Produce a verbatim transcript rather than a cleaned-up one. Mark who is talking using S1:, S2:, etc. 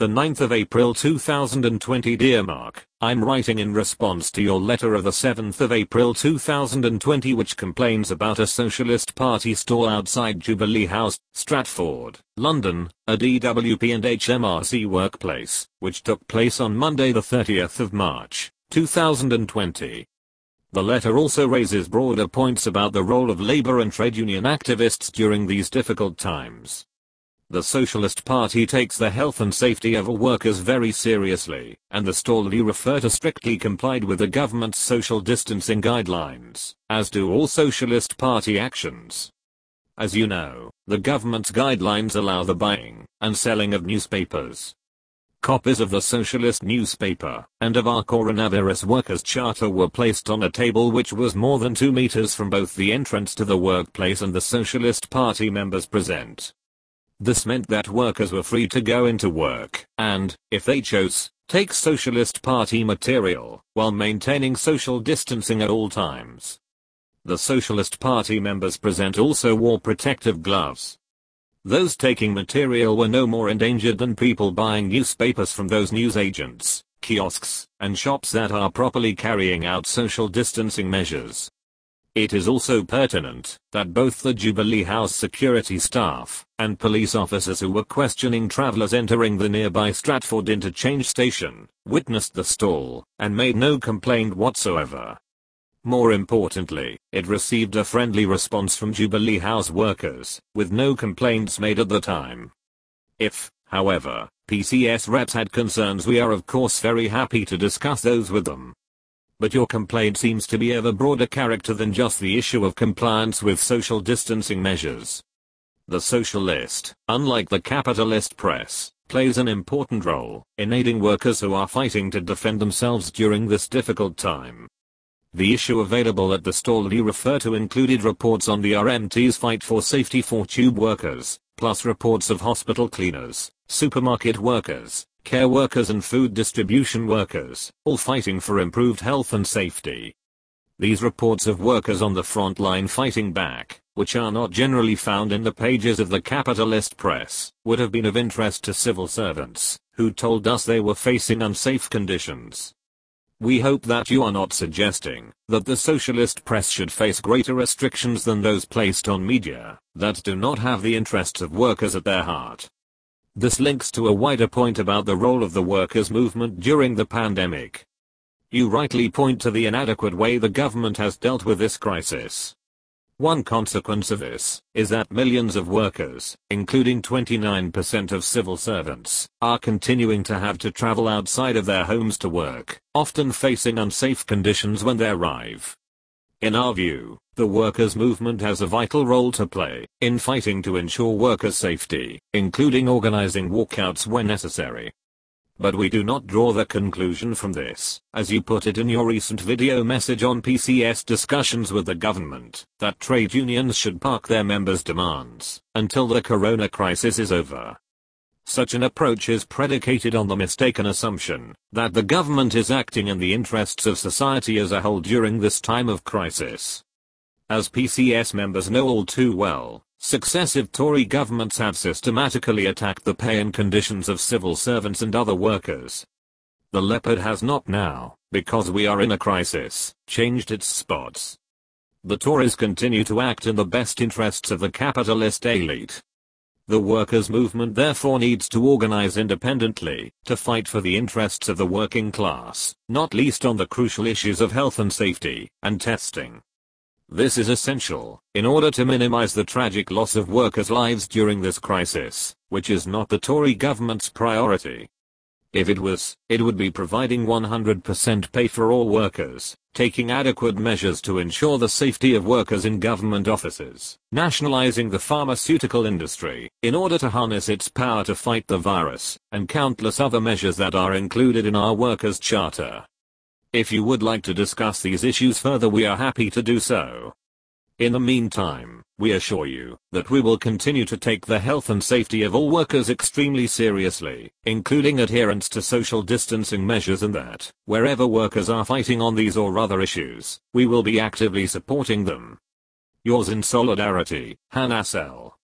S1: the ninth of April two thousand twenty. Dear Mark, I'm writing in response to your letter of the seventh of April two thousand twenty which complains about a Socialist Party stall outside Jubilee House, Stratford, London, a D W P and H M R C workplace, which took place on Monday the thirtieth of March, two thousand twenty. The letter also raises broader points about the role of labor and trade union activists during these difficult times. The Socialist Party takes the health and safety of all workers very seriously, and the stall you refer to strictly complied with the government's social distancing guidelines, as do all Socialist Party actions. As you know, the government's guidelines allow the buying and selling of newspapers. Copies of the Socialist newspaper and of our Coronavirus Workers' Charter were placed on a table which was more than two meters from both the entrance to the workplace and the Socialist Party members present. This meant that workers were free to go into work and, if they chose, take Socialist Party material while maintaining social distancing at all times. The Socialist Party members present also wore protective gloves. Those taking material were no more endangered than people buying newspapers from those newsagents, kiosks, and shops that are properly carrying out social distancing measures. It is also pertinent that both the Jubilee House security staff and police officers who were questioning travelers entering the nearby Stratford interchange station witnessed the stall and made no complaint whatsoever. More importantly, it received a friendly response from Jubilee House workers, with no complaints made at the time. If, however, P C S reps had concerns, we are of course very happy to discuss those with them. But your complaint seems to be of a broader character than just the issue of compliance with social distancing measures. The socialist, unlike the capitalist press, plays an important role in aiding workers who are fighting to defend themselves during this difficult time. The issue available at the stall you refer to included reports on the R M T's fight for safety for tube workers, plus reports of hospital cleaners, supermarket workers, care workers and food distribution workers, all fighting for improved health and safety. These reports of workers on the front line fighting back, which are not generally found in the pages of the capitalist press, would have been of interest to civil servants, who told us they were facing unsafe conditions. We hope that you are not suggesting that the socialist press should face greater restrictions than those placed on media that do not have the interests of workers at their heart. This links to a wider point about the role of the workers' movement during the pandemic. You rightly point to the inadequate way the government has dealt with this crisis. One consequence of this is that millions of workers, including twenty-nine percent of civil servants, are continuing to have to travel outside of their homes to work, often facing unsafe conditions when they arrive. In our view, the workers' movement has a vital role to play in fighting to ensure workers' safety, including organizing walkouts when necessary. But we do not draw the conclusion from this, as you put it in your recent video message on P C S discussions with the government, that trade unions should park their members' demands until the corona crisis is over. Such an approach is predicated on the mistaken assumption that the government is acting in the interests of society as a whole during this time of crisis. As P C S members know all too well, successive Tory governments have systematically attacked the pay and conditions of civil servants and other workers. The leopard has not now, because we are in a crisis, changed its spots. The Tories continue to act in the best interests of the capitalist elite. The workers' movement therefore needs to organize independently to fight for the interests of the working class, not least on the crucial issues of health and safety and testing. This is essential in order to minimize the tragic loss of workers' lives during this crisis, which is not the Tory government's priority. If it was, it would be providing one hundred percent pay for all workers, taking adequate measures to ensure the safety of workers in government offices, nationalizing the pharmaceutical industry in order to harness its power to fight the virus, and countless other measures that are included in our workers' charter. If you would like to discuss these issues further, we are happy to do so. In the meantime, we assure you that we will continue to take the health and safety of all workers extremely seriously, including adherence to social distancing measures, and that, wherever workers are fighting on these or other issues, we will be actively supporting them. Yours in solidarity, Hannah Sell.